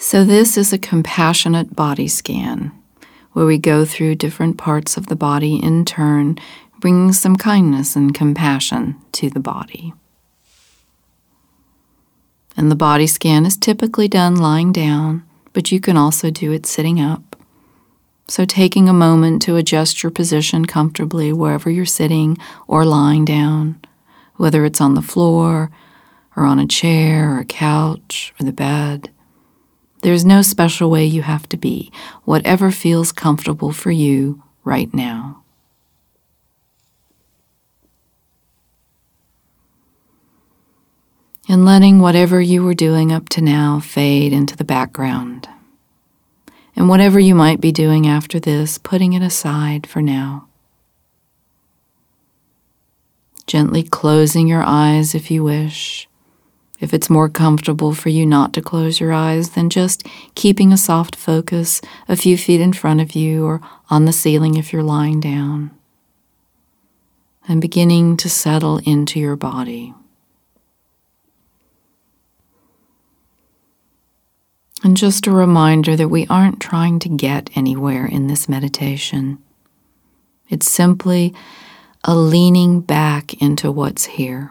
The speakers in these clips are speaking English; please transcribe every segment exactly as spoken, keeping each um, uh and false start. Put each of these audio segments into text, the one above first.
So this is a compassionate body scan, where we go through different parts of the body in turn, bringing some kindness and compassion to the body. And the body scan is typically done lying down, but you can also do it sitting up. So taking a moment to adjust your position comfortably wherever you're sitting or lying down, whether it's on the floor or on a chair or a couch or the bed. There's no special way you have to be, whatever feels comfortable for you right now. And letting whatever you were doing up to now fade into the background. And whatever you might be doing after this, putting it aside for now. Gently closing your eyes if you wish. If it's more comfortable for you not to close your eyes, then just keeping a soft focus a few feet in front of you or on the ceiling if you're lying down. And beginning to settle into your body. And just a reminder that we aren't trying to get anywhere in this meditation. It's simply a leaning back into what's here.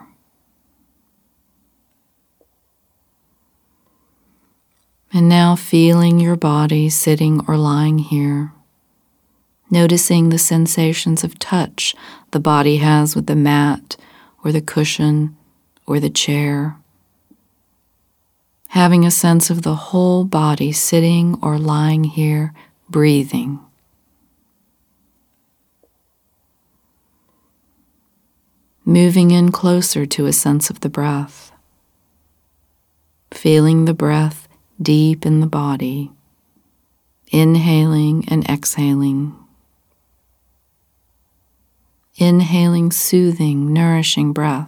And now feeling your body sitting or lying here, noticing the sensations of touch the body has with the mat or the cushion or the chair. Having a sense of the whole body sitting or lying here, breathing. Moving in closer to a sense of the breath. Feeling the breath deep in the body, inhaling and exhaling. Inhaling soothing, nourishing breath.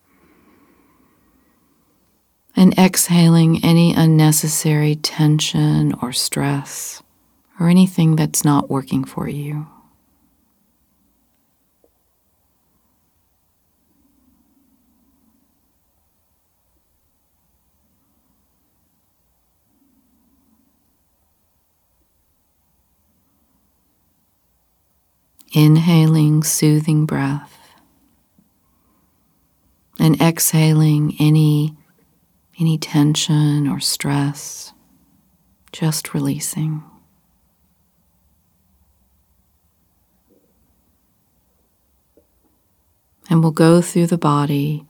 And exhaling any unnecessary tension or stress or anything that's not working for you. Inhaling soothing breath and exhaling any Any tension or stress, just releasing. And we'll go through the body,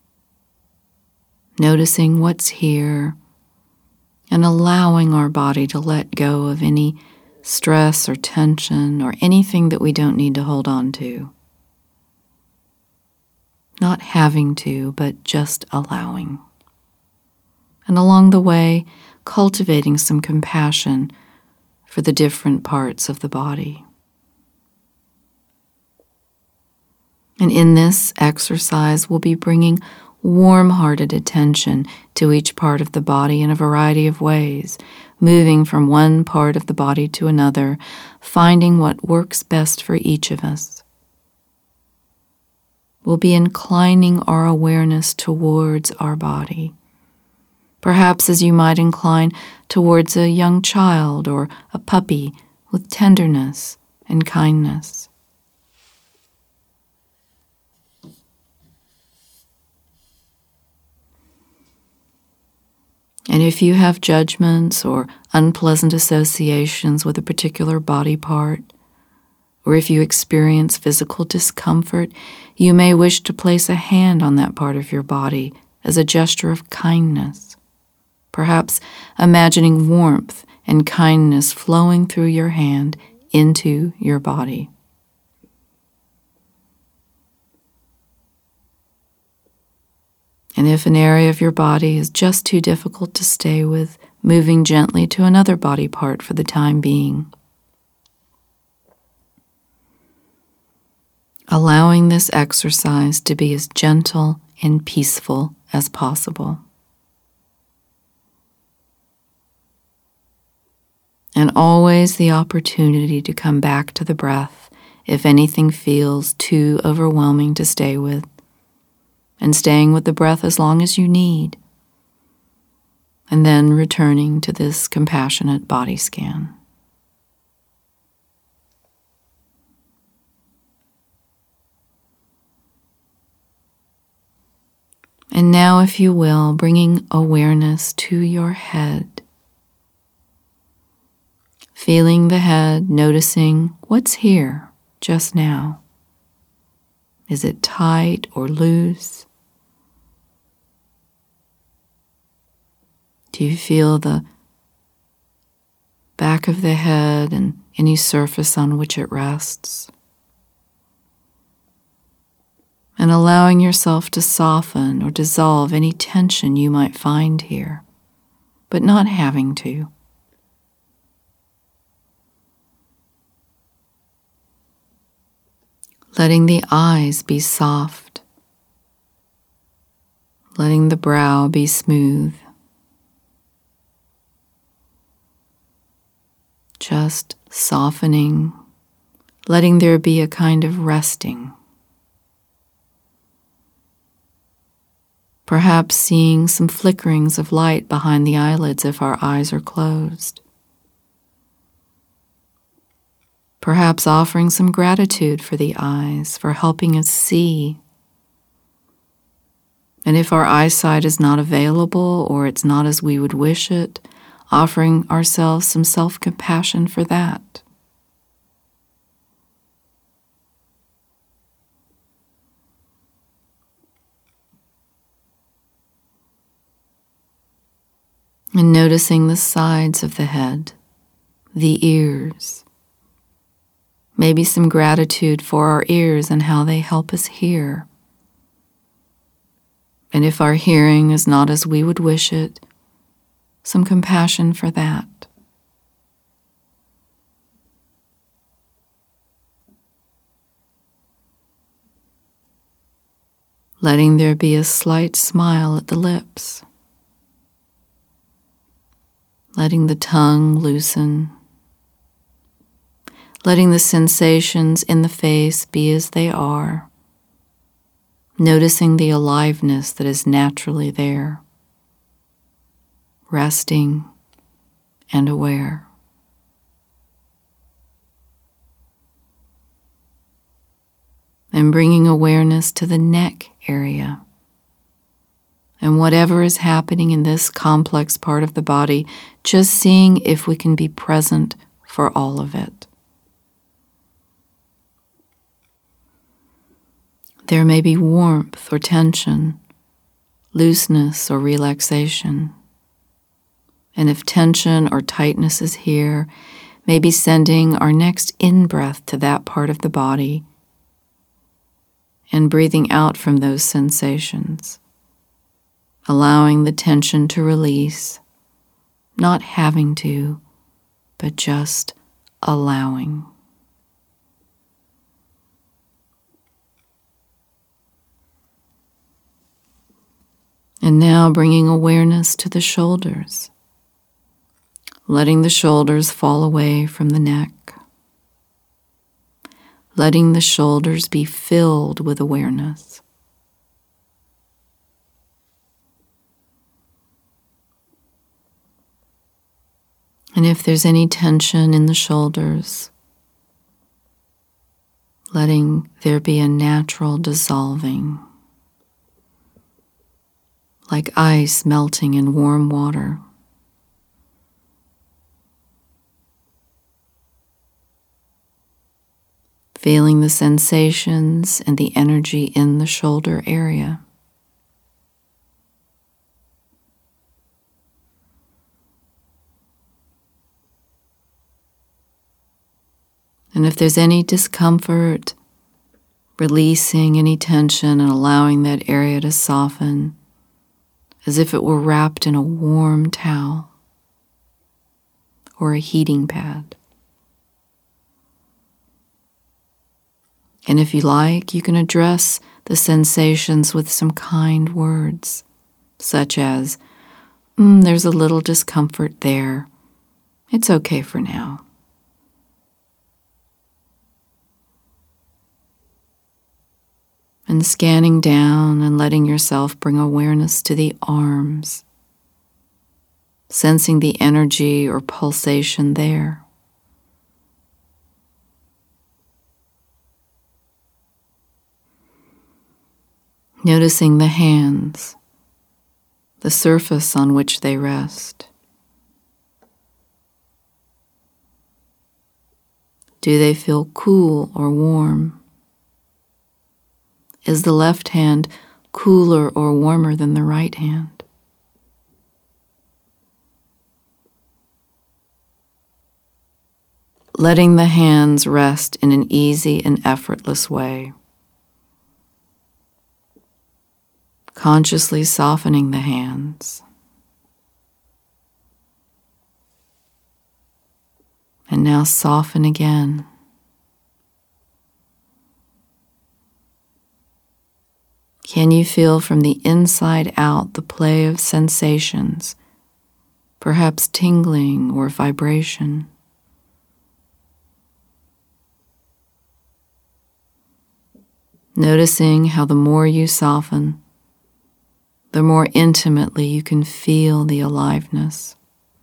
noticing what's here and allowing our body to let go of any stress or tension or anything that we don't need to hold on to. Not having to, but just allowing. And along the way, cultivating some compassion for the different parts of the body. And in this exercise, we'll be bringing warm-hearted attention to each part of the body in a variety of ways, moving from one part of the body to another, finding what works best for each of us. We'll be inclining our awareness towards our body. Perhaps as you might incline towards a young child or a puppy with tenderness and kindness. And if you have judgments or unpleasant associations with a particular body part, or if you experience physical discomfort, you may wish to place a hand on that part of your body as a gesture of kindness. Perhaps imagining warmth and kindness flowing through your hand into your body. And if an area of your body is just too difficult to stay with, moving gently to another body part for the time being. Allowing this exercise to be as gentle and peaceful as possible. And always the opportunity to come back to the breath if anything feels too overwhelming to stay with, and staying with the breath as long as you need, and then returning to this compassionate body scan. And now, if you will, bringing awareness to your head. Feeling the head, noticing what's here just now. Is it tight or loose? Do you feel the back of the head and any surface on which it rests? And allowing yourself to soften or dissolve any tension you might find here, but not having to. Letting the eyes be soft, letting the brow be smooth. Just softening, letting there be a kind of resting. Perhaps seeing some flickerings of light behind the eyelids if our eyes are closed. Perhaps offering some gratitude for the eyes, for helping us see. And if our eyesight is not available or it's not as we would wish it, offering ourselves some self-compassion for that. And noticing the sides of the head, the ears. Maybe some gratitude for our ears and how they help us hear. And if our hearing is not as we would wish it, some compassion for that. Letting there be a slight smile at the lips. Letting the tongue loosen. Letting the sensations in the face be as they are. Noticing the aliveness that is naturally there. Resting and aware. And bringing awareness to the neck area. And whatever is happening in this complex part of the body, just seeing if we can be present for all of it. There may be warmth or tension, looseness or relaxation. And if tension or tightness is here, maybe sending our next in-breath to that part of the body and breathing out from those sensations. Allowing the tension to release, not having to, but just allowing. And now bringing awareness to the shoulders, letting the shoulders fall away from the neck, letting the shoulders be filled with awareness. And if there's any tension in the shoulders, letting there be a natural dissolving, like ice melting in warm water. Feeling the sensations and the energy in the shoulder area. And if there's any discomfort, releasing any tension and allowing that area to soften as if it were wrapped in a warm towel or a heating pad. And if you like, you can address the sensations with some kind words, such as, mm, there's a little discomfort there. It's okay for now. And scanning down and letting yourself bring awareness to the arms, sensing the energy or pulsation there. Noticing the hands, the surface on which they rest. Do they feel cool or warm? Is the left hand cooler or warmer than the right hand? Letting the hands rest in an easy and effortless way. Consciously softening the hands. And now soften again. Can you feel from the inside out the play of sensations, perhaps tingling or vibration? Noticing how the more you soften, the more intimately you can feel the aliveness.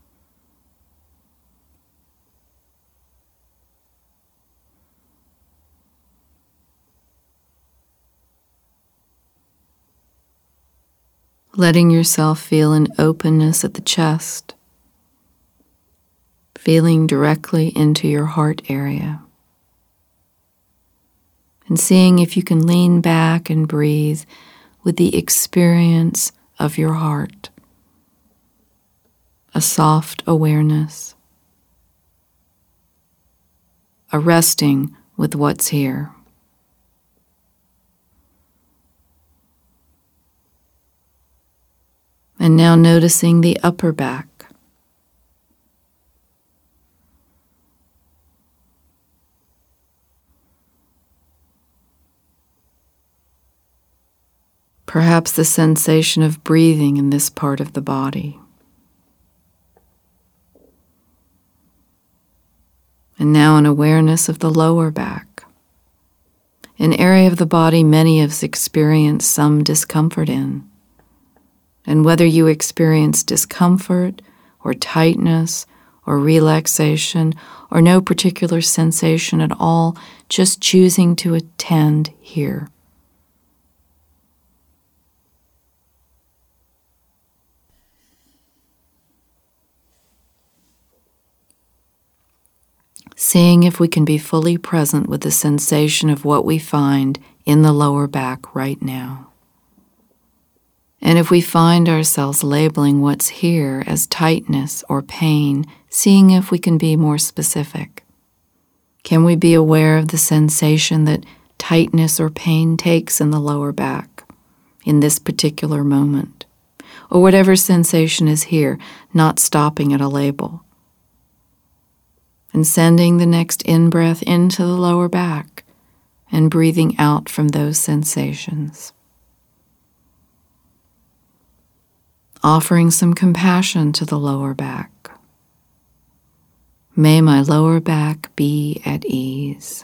Letting yourself feel an openness at the chest, feeling directly into your heart area, and seeing if you can lean back and breathe with the experience of your heart, a soft awareness, a resting with what's here. And now noticing the upper back. Perhaps the sensation of breathing in this part of the body. And now an awareness of the lower back, an area of the body many of us experience some discomfort in. And whether you experience discomfort or tightness or relaxation or no particular sensation at all, just choosing to attend here. Seeing if we can be fully present with the sensation of what we find in the lower back right now. And if we find ourselves labeling what's here as tightness or pain, seeing if we can be more specific. Can we be aware of the sensation that tightness or pain takes in the lower back in this particular moment? Or whatever sensation is here, not stopping at a label. And sending the next in-breath into the lower back and breathing out from those sensations. Offering some compassion to the lower back. May my lower back be at ease.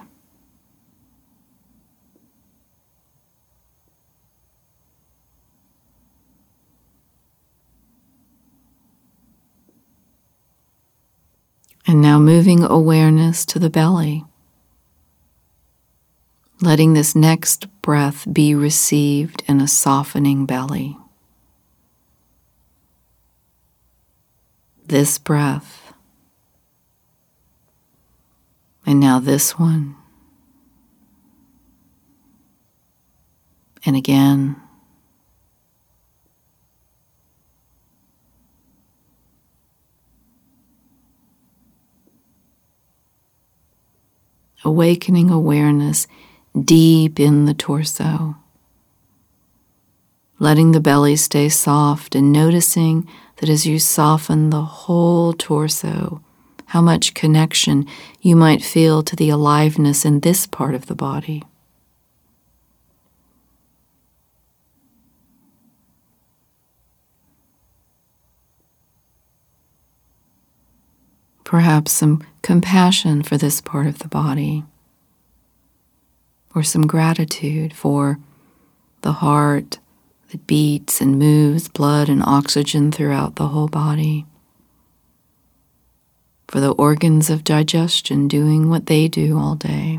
And now moving awareness to the belly. Letting this next breath be received in a softening belly. This breath, and now this one, and again, awakening awareness deep in the torso, letting the belly stay soft and noticing that as you soften the whole torso, how much connection you might feel to the aliveness in this part of the body. Perhaps some compassion for this part of the body, or some gratitude for the heart that beats and moves blood and oxygen throughout the whole body, for the organs of digestion doing what they do all day.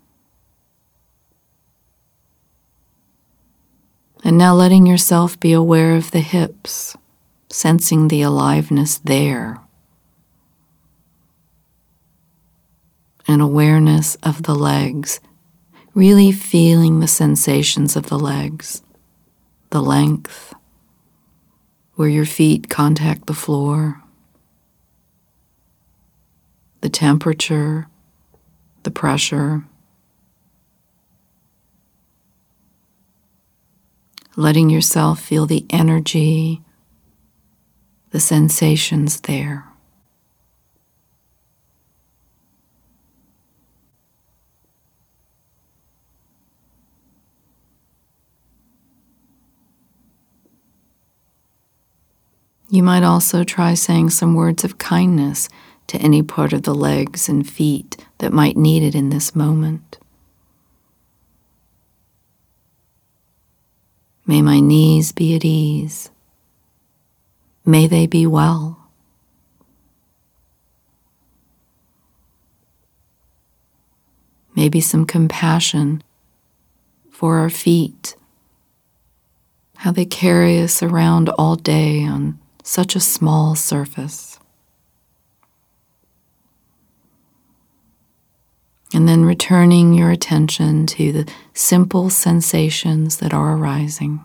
And now letting yourself be aware of the hips, sensing the aliveness there, and awareness of the legs, really feeling the sensations of the legs, the length, where your feet contact the floor, the temperature, the pressure. Letting yourself feel the energy, the sensations there. You might also try saying some words of kindness to any part of the legs and feet that might need it in this moment. May my knees be at ease. May they be well. Maybe some compassion for our feet, how they carry us around all day on such a small surface. And then returning your attention to the simple sensations that are arising.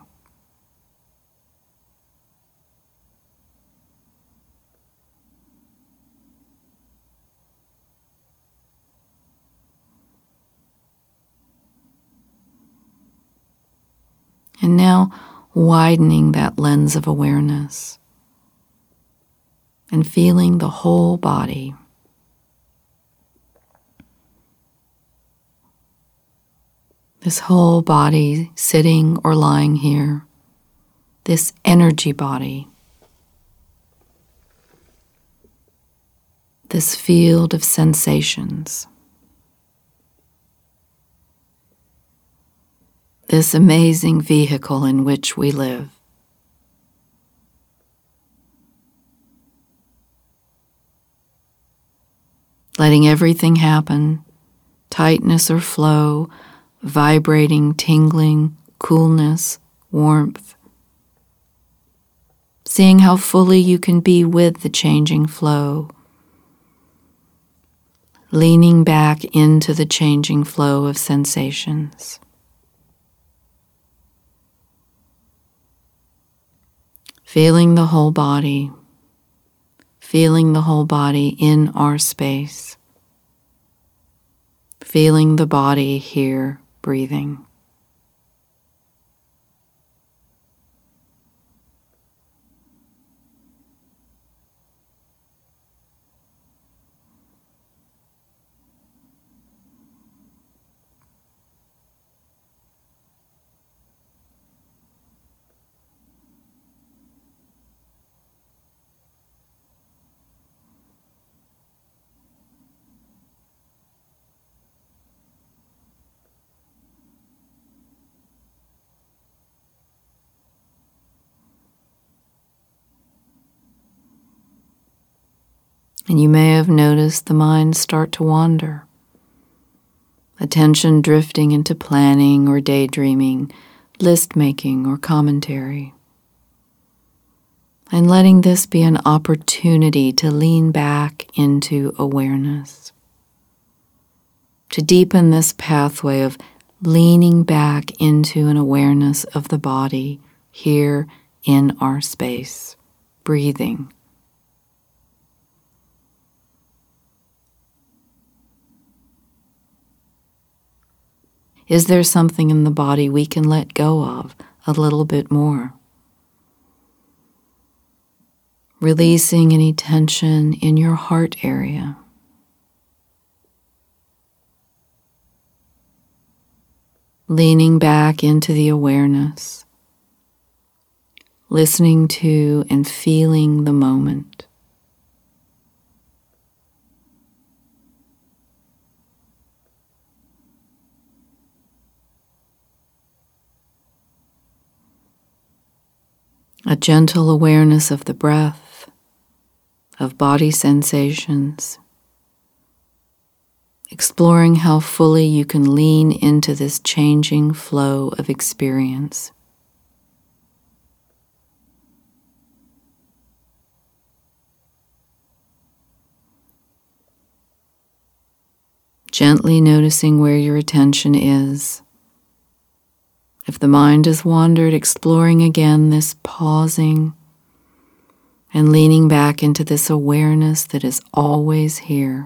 And now widening that lens of awareness and feeling the whole body. This whole body sitting or lying here, this energy body, this field of sensations, this amazing vehicle in which we live. Letting everything happen, tightness or flow, vibrating, tingling, coolness, warmth. Seeing how fully you can be with the changing flow. Leaning back into the changing flow of sensations. Feeling the whole body, feeling the whole body in our space. Feeling the body here, breathing. And you may have noticed the mind start to wander, attention drifting into planning or daydreaming, list making or commentary. And letting this be an opportunity to lean back into awareness, to deepen this pathway of leaning back into an awareness of the body here in our space, breathing. Is there something in the body we can let go of a little bit more? Releasing any tension in your heart area. Leaning back into the awareness. Listening to and feeling the moment. A gentle awareness of the breath, of body sensations, exploring how fully you can lean into this changing flow of experience. Gently noticing where your attention is. If the mind has wandered, exploring again this pausing and leaning back into this awareness that is always here.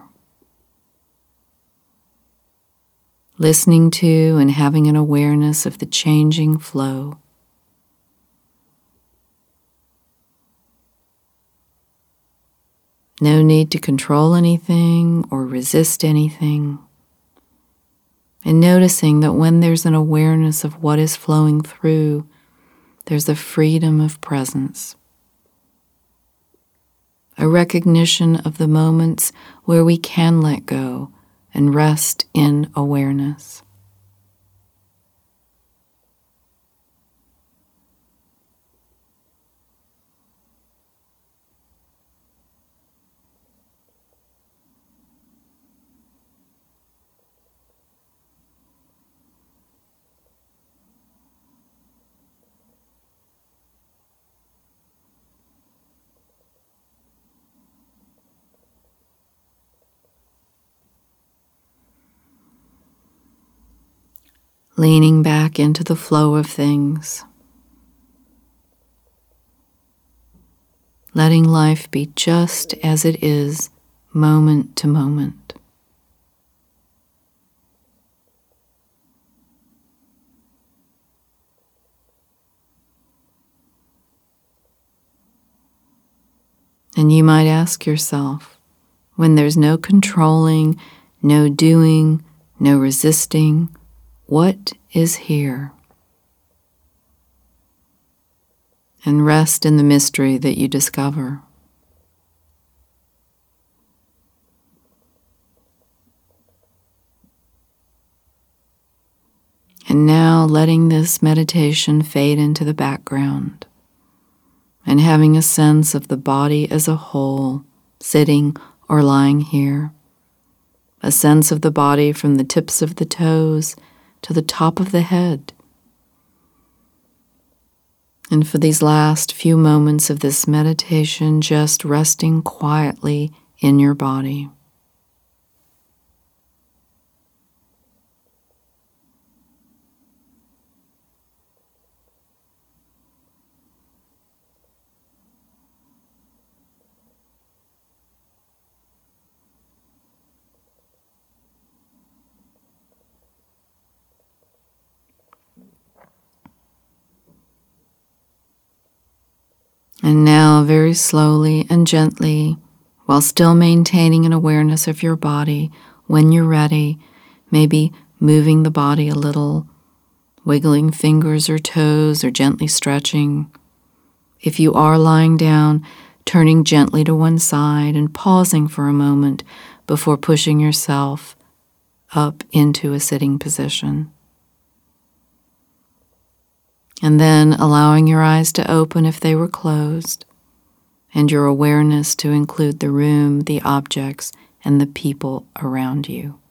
Listening to and having an awareness of the changing flow. No need to control anything or resist anything. And noticing that when there's an awareness of what is flowing through, there's a freedom of presence. A recognition of the moments where we can let go and rest in awareness. Leaning back into the flow of things. Letting life be just as it is, moment to moment. And you might ask yourself, when there's no controlling, no doing, no resisting, what is here? And rest in the mystery that you discover. And now letting this meditation fade into the background and having a sense of the body as a whole, sitting or lying here. A sense of the body from the tips of the toes to the top of the head. And for these last few moments of this meditation, just resting quietly in your body. And now, very slowly and gently, while still maintaining an awareness of your body, when you're ready, maybe moving the body a little, wiggling fingers or toes or gently stretching. If you are lying down, turning gently to one side and pausing for a moment before pushing yourself up into a sitting position. And then allowing your eyes to open if they were closed, and your awareness to include the room, the objects, and the people around you.